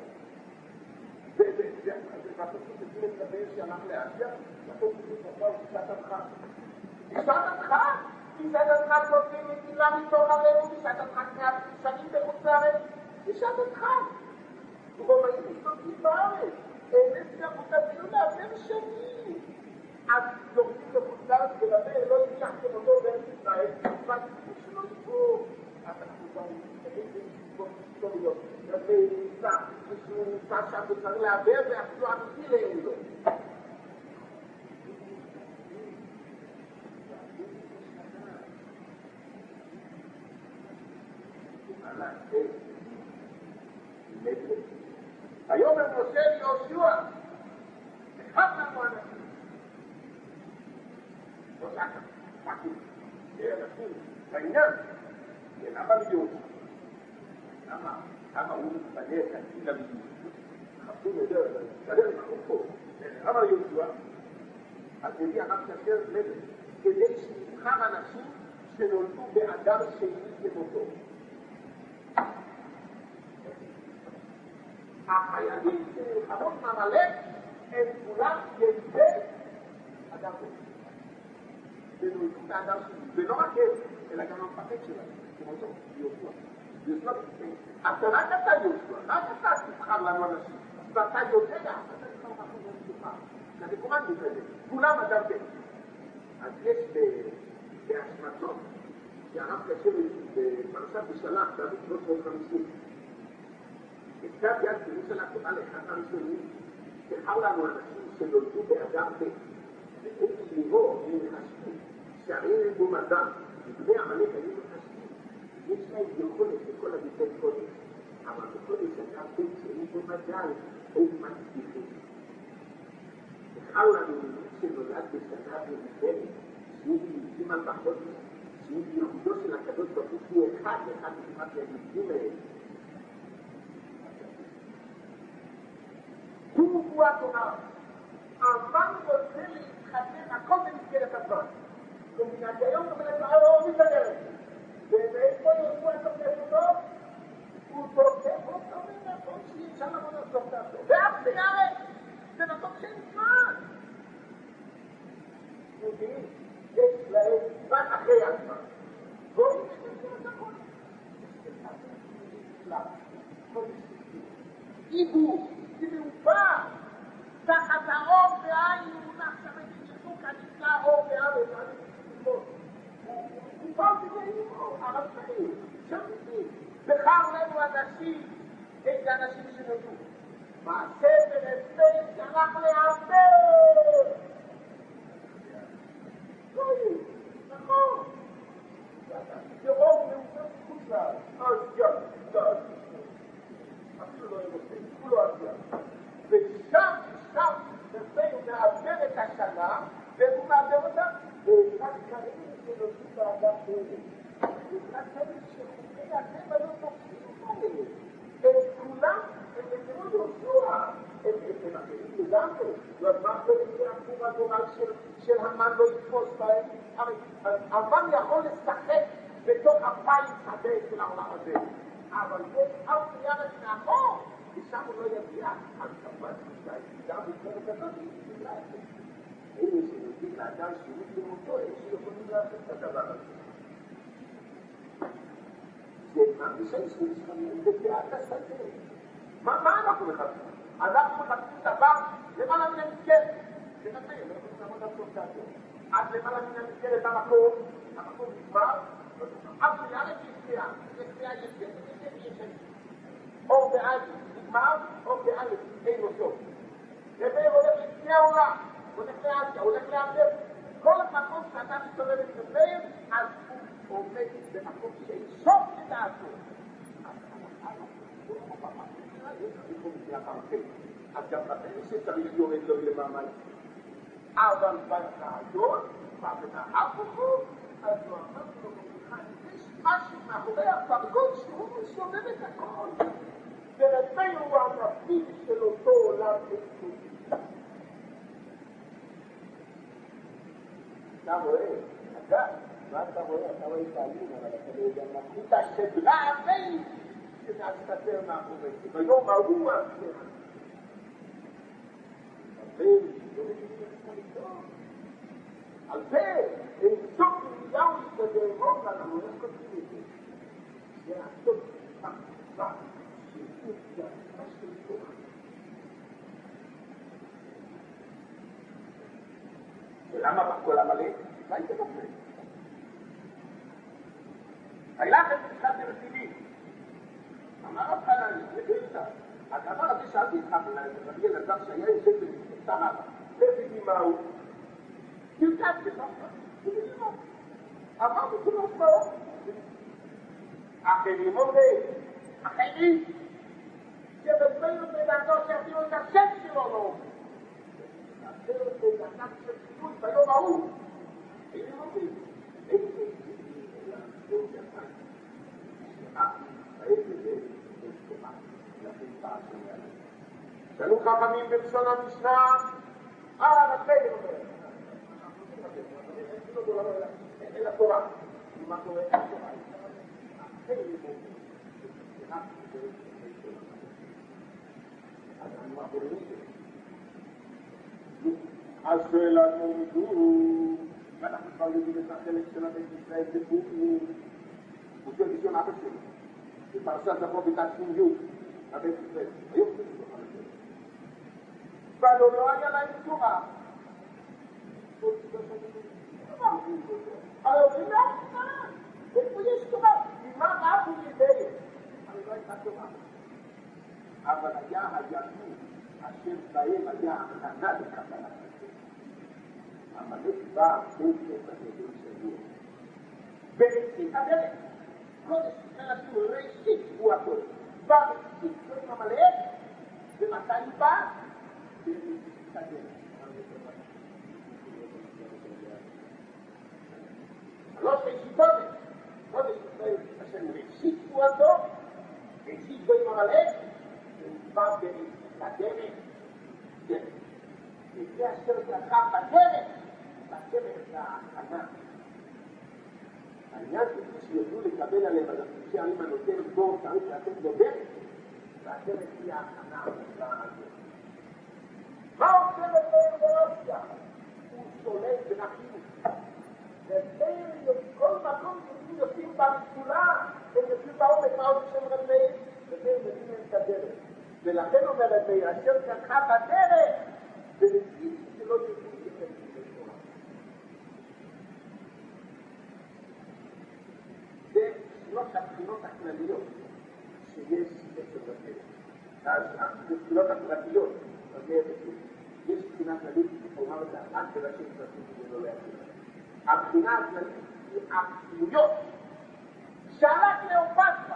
והפסוק תצאים את רבי שהלך לאסיה, והפסוק תצאים את אישת הדחק. אישת הדחק? אישת הדחק נותנים מגילה מתוך עלינו, אישת הדחק שנים בחוץ לארץ. אישת הדחק. רומאים מסתובבים בארץ. אין אצלם מותבים לאדם שנים. אז זורקים בחוץ לארץ ולרבי לא המשכתם אותו בארץ ישראל, והציבור שלו ישבו. אז אנחנו כבר נתקדים בנסיבות היסטוריות. רבי ניסה, שהוא נמצא שם וצריך לעבר ואפילו אמיתי לאין לו. היום הם עושה ליהושע, אחד לנו אנשים. לא זקה, פקו, זה אנשים, בעניין, למה ליהושע? למה? למה הוא מתפנה את הציל המיוחד? חפשו נדר, נדר מחופו, למה ליהושע? אז מביא הרב כאשר מלך, כדי שיבחר אנשים שנולדו באדם שני כמותו. החיילים שנלחמות מעמלק הם כולם ילידי אדם שני. ונולדו באדם שני. ולא רק הם, אלא גם המפקד שלהם, כמותו, יהושע. יהושע בפני. אז רק אתה יהושע, רק אתה תבחר לנו אנשים. ואתה יודע, אתה תבחר משהו במשפחה. זה כמובן מפלד. כולם אדם בן. אז יש בהשמצות, שהרב כאשר בפרשת בשלח, דוד שלוש מאות וחמישים, כתב יד כמי שלה כתבה לאחד הראשונים, תבחר לנו אנשים שנולדו באדם בן. ואין ליבו, הם מחשבים, שהרי אין בו מדע, ובני עמלק היו מחשבים. יש להם יכולת לכל הביטי קודש, אבל בקודש אדם בן שאין בו מדע, אין מצליחים. תבחר לנו שנולד בשנה ומדלת, שהוא יהודים על בחודש, שהוא ייחודו של הקדוש ברוך הוא אחד ואחד כמעט ליהודים האלה. הוא הוא התורה. אמן רוצה להתחתן, הכל במסגרת הזמן. ומדינת היום אומרת, לא מתאגרת. ואיפה יהושע תופס אותו? הוא תופס אותו ונתון שאי אפשר לבוא לעשות אותו. ואף תיארת, זה נתון שאין זמן. יהודים, יש להם זמן אחרי הזמן. ואומרים שתשים את הכל. עיבוד, כמעופה, תחת האור והעין מונח שמבין שזוק הנפלא אור והארץ, אני מתחילות. הוא פעם תגעים אור, הרצאים, שמיתים. בחר לנו אנשים, איזה אנשים שנולדו. מעשה ורפאים שהלך לעבר. נכון. זה אור מעופה חוץ לארץ. אז יד, אז אפילו לא יבוצעים, כולו אז יד. ושם, שם, רפאים מעבר את השנה, והוא מעבר אותה, ואחד קרים שנולדו באדם כאלה. ואחד קרים שחוקי הטבע לא תופסים עליהם. הם כולם, הם נתנו יהושע, הם אחרים לגמרי. ומה ולכי הגורל של המן לא יתפוס בהם? הרי המן יכול לשחק בתוך הפייס הזה של העולם הזה. אבל יש אף ירד מאחור, ושם הוא לא יגיע. אז כמובן שהיחידה בצורת הזאת היא תפילה את זה. אלה שנותנים לאדם שירות במותו, הם שיכולים לעשות את הדבר הזה. זה מרגישה שמשכמים בדעת השדה. מה אנחנו מחפשים? אנחנו מחפשים דבר למעלה מן המסגרת. זה נתן, אנחנו יכולים לעמוד על כל דעתו. עד למעלה מן המסגרת המקום, המקום נגמר, אף ליאלת ישפיע, ישפיע ישפיע, ישפיע ישפיע. אור בעד נגמר, אור בעד אין לו סוף. ובאר הולך לפני העולם, הולך לאסיה, הולך לעבר. כל מקום שאתה מסתובב את לבאר, אז הוא עומד במקום שאין סוף לדעתו. אז גם לכם שצריך יורד לו למעמד. אבל ברעיון, ובהפוכו, אז הוא אמר לו, יש משהו מאחורי הפרגוד שהוא מסובב את הכל. ורפאנו הוא המפיק של אותו עולם אקסקלוסיבי. אתה רואה, אתה, מה אתה רואה? אתה רואה את העלים, אבל אתה לא יודע מה חוט השדרה הרי שנעשתתר מאחורי. ביום ההוא ההסתר. אבל לא מבינים את הליטון. על זה, הם סוף מיליאו להתדרמות לנו, איך כותבים את זה? זה הסוף פחפה, שיפוט גרפה של כוח. ולמה בכל המלא? מה הייתם עושים? הילך את משחק ברציני. אמר אותך לנו, זה גילתה. הדבר הזה שאלתי איתך, רבי אלעזר שהיה יושב במספר רבה, איזה ממה הוא? תרקדתי לך, אמרתי כולו שמאו. אחרים אומרים, אחרים, שבזמנו בדעתו שאפילו את השם שלו לא אומר. כאשר בדעתו של סיכוי ביום ההוא, אחרים אומרים, איזה סיכוי, אלא זה יפיים. איזה זה, זה סתומה, לכן פעם שני. שאלו חכמים בלשון המשנה, אה, נתחיל אומר. אין התורה. מה קורה? אין התורה. אז שאלנו מדור, ואנחנו כבר יודעים את החלק של הבית ישראל בפורים, הוא שואל בשביל אבא שלו, בפרשת זכור בתשעים י' הבית ישראל, היום זה לא חלק שלו. ולא לא היה להם תורה. אבל אומרים לה, איפה יש תורה? ממה רבו ידיהם? אבל לא הייתה תורה. אבל היה הימים אשר בהם היה הכנה לקבלת השם. המלך בא בקטע ידי שבוע. בראשית הדרך. קודש מבחינתנו ראשית הוא הכל. בא בראשית, לא עם המלך, ומתי הוא בא? בראשית הדרך. שלוש ראשיתות, קודש ישראל אשר ראשית הוא הטוב, ראשית בו עם המלך, ובא בראשית הדרך, דרך. וזה אשר זכה בדרך, בדרך להכנה. העניין כפי שיוכלו לקבל עליהם על הפרישי הערים הנותן בור צריך לתת לו דרך, והדרך היא ההכנה המובאה הזאת. מה עושה לבן ברוסיה? הוא שולט בנחילות. ובן כל מקום יוצאים יוצאים במצולה, הם יוצאים בעומק, מה עוד שם רבי? ובן מבין להם את הדרך. ולכן אומר רבי, אשר זכה בדרך, ולפי שלא יוצאים יותר בתורה. זה שלוש הבחינות הכלליות שיש אצל רבי. אז הבחינות הפרטיות, יש בחינה כללית, אומר את האחת ולשם פרטים כדי לא להגיד. הבחינה הכללית היא הכלויות. שאלה קליאופטרה.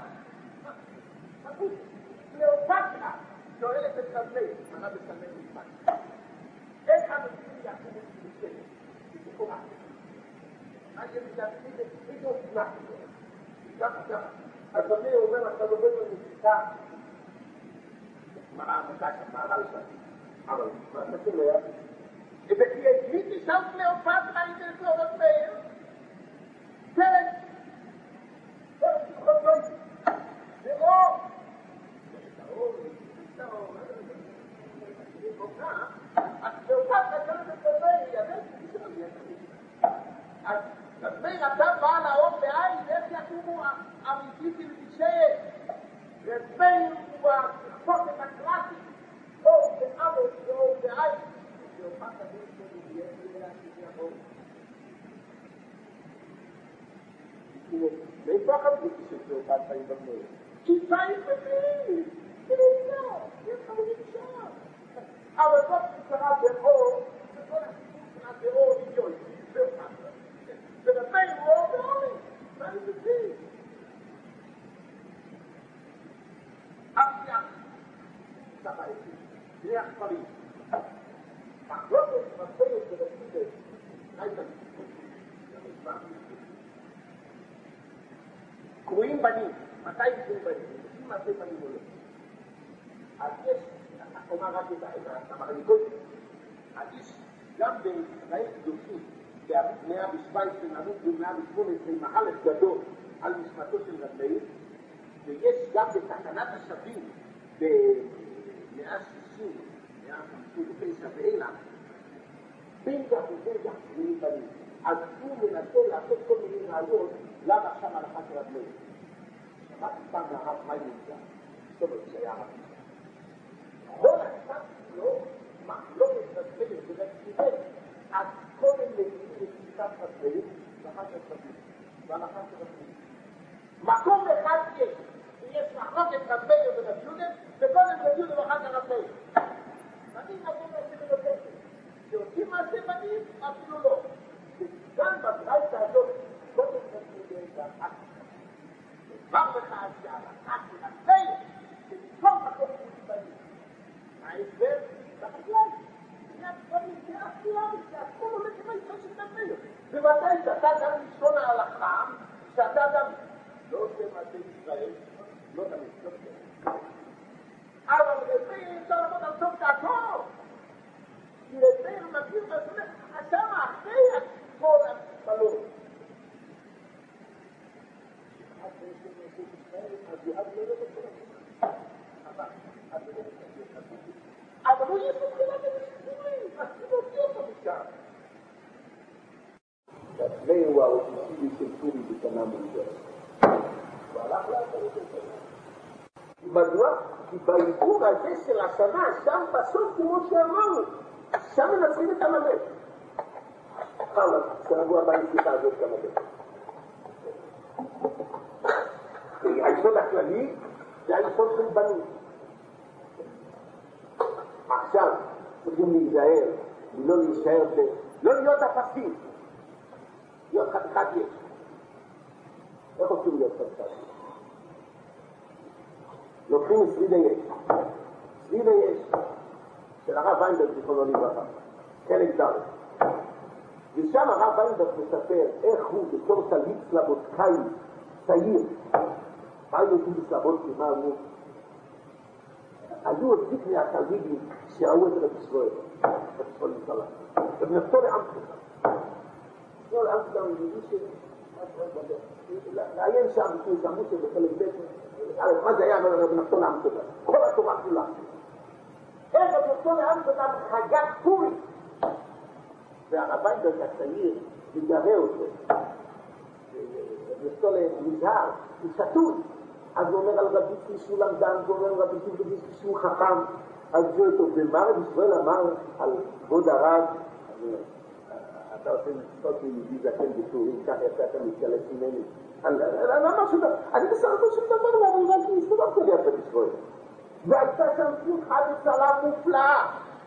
קליאופטרה שואלת את רבי, מנה בסלמי משפט. איך המציעים יעשו את זה? זה קורה. אני מתעצמי איזה אופנה. ככה, ככה. אז רבי אומר, אתה לומד במשפטה. מה עמוקה שם, מה על שם? אבל מה אתה שומע? וכי הגליתי שם קליאופטרה עם זה לא רבי. פרק. פרק שפחות לא יש. זה אור. זה אור. זה אור. אז קליאופטרה קלט את רבי. אז רבי אתה בא לאור בעין, איך יקומו אמיתיתי לבשי. רבי הוא הכפות את הקלאסי. אור באמור ואור בעין. קליאופטרה מאיפה החברותי של קליאופטרה היא במלך? כי צייף בבי! תראו, יש חברים שם. אבל זאת שקרה באור, וכל הסיפור שלה באור אידיוי, קליאופטרה. ולבי הוא אור באורי, מה אני בבי? אבטיח, סבא איתי, תראה החברים. מחלוקת מצויות ברסידת, הייתה קרואים בנים, מתי קרואים בנים? לפי מעשה בנים או לא. אז יש, אומר רק את המרניקות, אז יש גם בישראל קדושים, במאה ושבע עשרה נענות במאה ושמונה עשרה מהלך גדול על משפטו של רבי, ויש גם בתקנת השבים במאה שישים, מאה חמישים ותשע ואילך, בין כך ובין כך קרואים בנים. אז הוא מנסה לעשות כל מיני רעיון למה שם הלכה של רבי. שמעתי פעם מהרב מה ימצא, זאת אומרת שהיה רבי. כל הקצת שלו מחלוקת רבי ורציבת, אז קודם מביאים לשיטת רבי והלכה של רבי. והלכה של רבי. מקום אחד יש, יש מחלוקת רב מאיר ורב יהודה, וקודם רב יהודה ואחר כך רב מאיר. אני נתן לעצמי בנותן. שעושים מעשה בנים, אפילו לא. כאן בברייתא הזאת, קודם רב יהודה ואחר כך. כבר לך שההלכה של רב מאיר, שבכל מקום יש בנים. ההסבר בכלל. זה אקסיומי, זה הכל הולך עם היסוד של רב מאיר. בוודאי שאתה גם לשון ההלכה, שאתה גם לא עושה מעשה ישראל, לא תמיד, לא תמיד. אבל רב מאיר אפשר לעבוד על סוף דעתו. כי רב מאיר מכיר ועשונה, שם אחרי כל הבלון. אבל הוא יש לו תחילה במשפטים, אז תבוצי אותו משם. מאיר הוא האופיסיבי של פורים בשנה מוזרת. הוא הלך לעשות את זה. מדוע? כי בעיבור הזה של השנה, שם בסוף כמו שאמרנו, שם מנצחים את המלך. חלק, שבוע הבא נשיחה הזאת את המלך. היסוד הכללי זה היסוד של בנים. עכשיו צריכים להיזהר, ולא להישאר, לא להיות אפסים. להיות חתיכת יש. איך רוצים להיות חתיכת יש? לוקחים שריד היש. שריד היש של הרב ויינברג זיכרונו לברכה. חלק ד'. ושם הרב ויינברג מספר איך הוא בתור תלמיד סלבודקאי צעיר. מה היו עושים בסלבודקי? מה אמרו? היו עושים מהתלמידים שראו את רב ישראל. רב ישראל נצלה. ובנפתו לאמסטרדם. לא לאמסטרדם יהודי ש... לעיין שם, כי שמעו שבחלק בית, מה זה היה בנפתו לאמסטרדם? כל התורה כולה. איך בנפתו לאמסטרדם חגג פורים? והרב ויינברג הצעיר מגרה אותו. בנפתו למזהר, הוא שתוי. אז הוא אומר על רבי צישו למדן, הוא אומר על רבי צישו חכם. אז הוא אותו, ומה רבי ישראל אמר על כבוד הרב, אתה עושה מצוות מיהודי זקן בפורים, ככה יצאת מתגלס ממני. אני אמר שזה, אני בסך הכל של דבר, אבל רק מסתובב כדי רבי ישראל. והייתה שם שמחה וצלה מופלאה.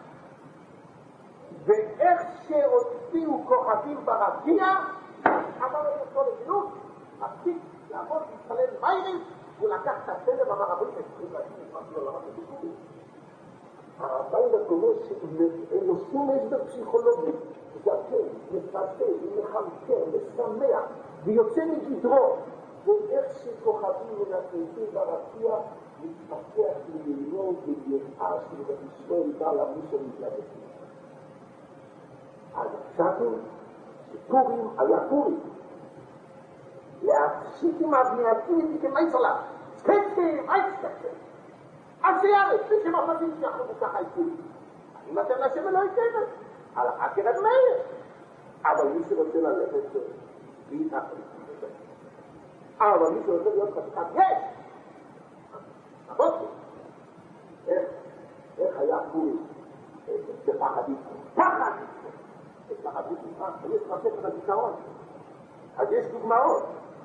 ואיך שהוציאו כוכבים ברקיע, אמר את הכל לגילות, מספיק לעבוד, להתחלל מיירים, הוא לקח את הסלם, אמר רבי צריכים להגיד, אמרתי לו, למה זה ביקורי? הרביינברג אומר שאין לו שום הסבר פסיכולוגי, זקן, מפתה, מחלקר, משמח, ויוצא מגדרו, ואיך שכוכבים מנצחים ברקיע, מתפתח למיליון ויראה של רבי ישראל בא למוש המתלבטים. אז הפשטנו שפורים היה פורים. להפשיט עם הבנייתי איתי כמי צלם. ספקטים, אייסטקטים. אז זה יארץ, מי שמחלטים שיחלו ככה איתי. אני מתן לשם אלוהי כבד. הלכה כרד מאיר. אבל מי שרוצה ללכת, היא תחליט. אבל מי שרוצה להיות חתיכת יש. הבוקר. איך היה פורים? בפחדים. פחד! יש לך אבות נפרד, יש לך ספר הזיכרון. אז יש דוגמאות.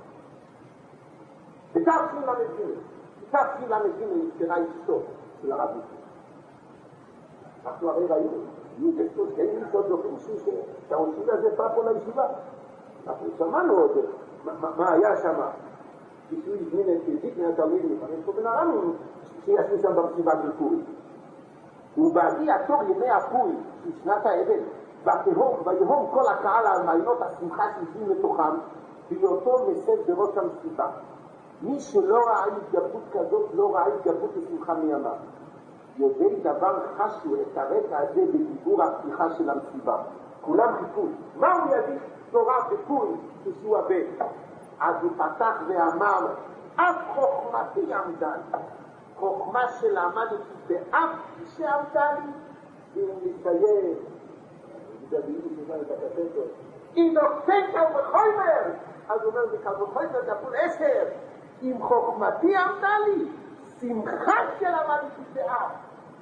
בתפסים למזינים, בתפסים למזינים נפטרה אשתו של הרב יצחק. אנחנו הרי ראינו, יש פה שני מיסות זוכרים שהעושים הזה בא פה לישיבה. אנחנו שמענו עוד מה היה שם. כשהוא הזמין את יזיק מהתלמידים, יש פה בן הרמים שישבו שם במסיבה של פורים. ובהגיע תוך ימי הפורים של שנת האבל, בתהום, ויהום כל הקהל על מעיינות השמחה שהזים לתוכם, בהיותו מסב בראש המסיבה. מי שלא ראה התגברות כזאת, לא ראה התגברות לשמחה מימיו. יודעי דבר חשו את הרקע הזה בדיבור הפתיחה של המסיבה. כולם חיכו. מה הוא ידיד תורה בפורים כשהוא הבן? אז הוא פתח ואמר, אף חוכמתי עמדה לי. חוכמה שלמדתי באף שעמדה לי, והוא מסיים. אם נופקה ובחוימר, אז הוא אומר בקל וחוימר כפול עשר, אם חוכמתי עמדה לי, שמחה שלמדתי באף.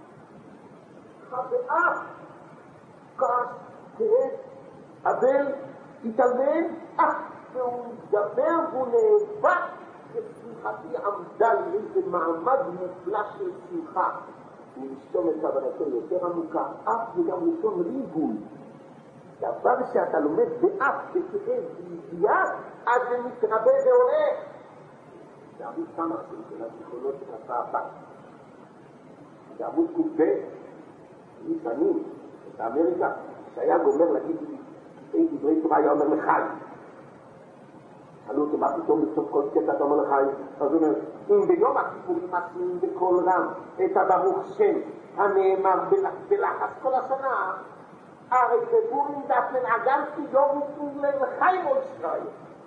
באף, כעס, כאב, אבל, התעלמן, אך, והוא מדבר והוא נאבק ושמחתי עמדה לי איזה מעמד מופלא של שמחה. ולשתום את כוונתו יותר עמוקה, אף וגם לשתום ריבוי. דבר שאתה לומד באף, בכאב, בידיעה, אז זה מתרבה והולך. זה עמוד כמה של הזיכרונות של הפעפה. זה עמוד ק"ב, לפעמים, את האמריקה, שהיה גומר להגיד לי, דברי תורה היה אומר לחי. שאלו אותו, מה פתאום בסוף כל קטע אתה אומר לחי? אז הוא אומר, אם ביום הכיפורים מצמיעים בקול רם את הברוך שם הנאמר בלחץ כל השנה, הרי בבורים דפן אגרתי יום ופון לחי מול ישראל.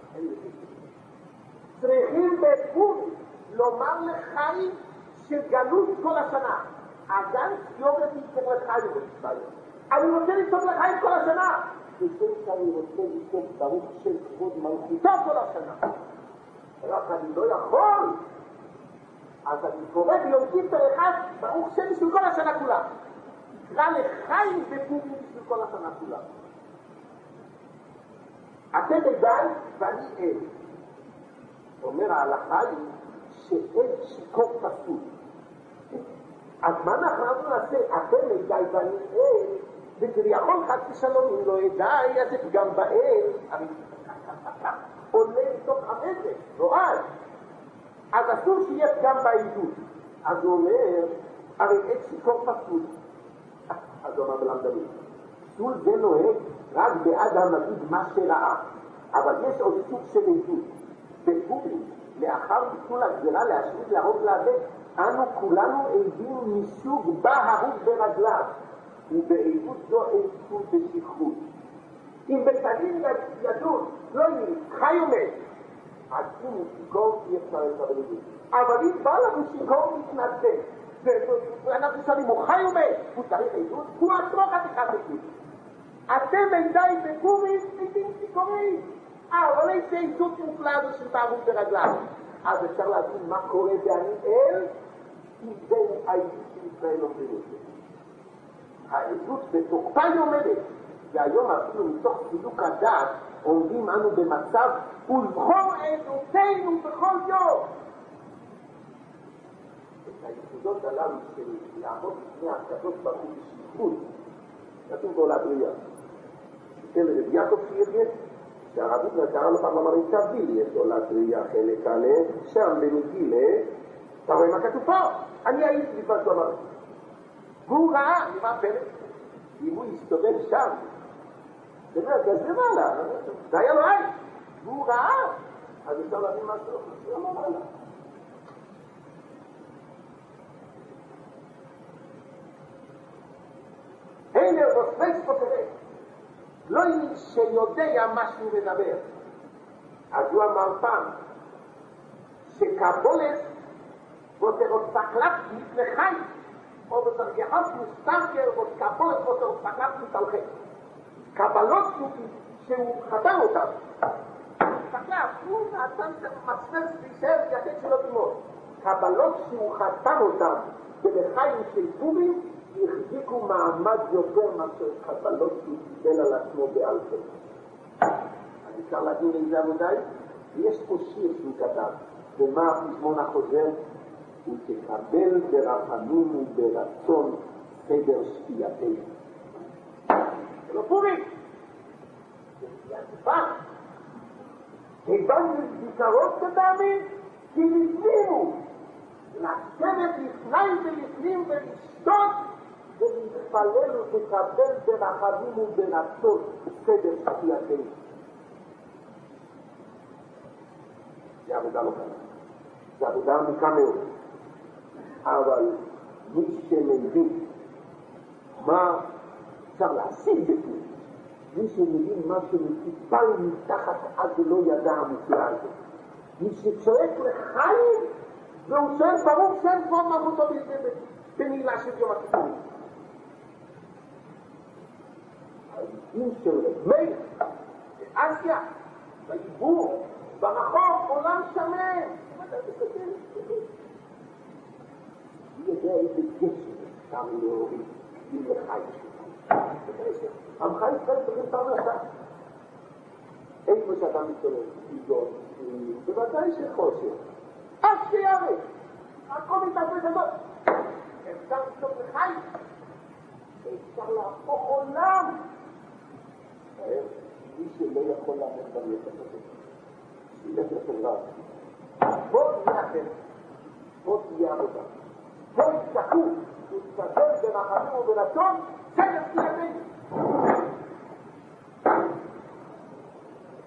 צריכים בבורים לומר לחי שגלות כל השנה. אגן יורד יצטרך לחי מול ישראל. אני רוצה לצטוך לחי כל השנה. וזה שאני רוצה לצטוך ברוך של כבוד מלכותו כל השנה. רק אני לא יכול. אז אני קורא ביום כיפר אחד ברוך שם בשביל כל השנה כולה. תקרא לחיים בפורים בשביל כל השנה כולה. אתם עדיין ואני אל. אומר ההלכה היא שאין שיקור פסול. אז מה אנחנו נעשה? אתם עדיין ואני אל, וכביכול חצי שלום אם לא עדיין, אז גם באל, עולה לתוך המזק, לא אז. אז אסור שיהיה גם בעידוד. אז הוא אומר, הרי אין שיקור פסול. אז הוא אומר בלמדנים, פסול זה נוהג רק בעד המגיד מה שראה. אבל יש עוד סוג של עידוד. בפורים, לאחר ביטול הגזירה להשמיד להרוג לאבד, אנו כולנו עדים מסוג בה הרוג ברגליו, ובעידוד זו אין פסול בשכרות. אם בתנים ידון, לא יהיה, חי ומת. אז אם הוא שיכור, אי אפשר לקבל את זה. אבל אם בא לנו שיכור מתנדב, ואנחנו שואלים, הוא חי ומת, הוא צריך עדות, הוא עצמו חתיכת עדות. אתם עדיין בפורים, עדים שיכורים. אבל איזה עדות מופלאה זו של בערות ברגליו. אז אפשר להבין מה קורה ואני אל, אם זה העדות של ישראל לא מבינים. העדות בתוקפה היא עומדת. והיום אפילו מתוך סילוק הדעת עומדים אנו במצב ולבחור עדותינו בכל יום. את היסודות הללו של לעמוד לפני הקדוש ברוך הוא בשליחות, נתון כל הבריאה. של רב יעקב שיחיה, שהרבית נקרא לו פעם אמרים תביא, יש לו להטרייה חלק עלה, שם במגילה, אתה רואה מה כתוב פה? אני הייתי לפני שאומר. והוא ראה, מה פלא? אם הוא יסתובב שם, זה אומר, גזר מעלה, זה היה לו עין, והוא ראה, אז אפשר להבין מה שלא, זה לא מעלה. הנה, רוספייס פה תראה, לא מי שיודע מה שהוא מדבר. אז הוא אמר פעם, שקבולת ותרות סקלת לפני חי, או בדרגחת מוסתנקר וקבולת ותרות סקלת מתלחק. קבלות שהוא חתם אותם. סקלת, הוא נתן מצמץ להישאר יתד שלו תמות. קבלות שהוא חתם אותם ובחיים של פורים, החזיקו מעמד יותר מאשר קבלות שהוא קיבל על עצמו באלפי. אז אפשר להגיד איזה עבודה היא? ויש פה שיר שהוא כתב, ומה הפזמון החוזר? הוא תקבל ברחמים וברצון סדר שפייתנו. זה לא פורים! זה שפייתנו. כיוון לזיכרות כתאמין, כי לפנימו. לשבת לפני ולפנים ולשתות ולהתפלל ולקבל ברחמים וברצון סדר שפייתנו. זה עבודה לא קלה. זה עבודה עמוקה מאוד. אבל מי שמבין מה אפשר להשיג בפנים, מי שמבין מה שמטיפל מתחת עד לא ידע המופלא הזה, מי שצועק לחיים והוא שואל ברוך שם כבוד מלכותו בנעילה של יום הכיפורים. העידים של מאיר באסיה, בעיבור, ברחוב, עולם שמן. אני יודע איזה גשם אפשר להוריד אם לחי שלך. עמך ישראל צריכים פרנסה. איפה שאתה מסתובב, איזון, בוודאי של חושך. אז שיערב. הכל מתעסק הזאת. אפשר לשתות לחיים. אפשר להפוך עולם. מי שלא יכול לעמוד בלייסת הזה, שילך לחברה. בוא נהיה אחר. בוא תהיה עבודה. בוא יצטחו, יצטחל ברחמים וברצון, סדר תייתנו.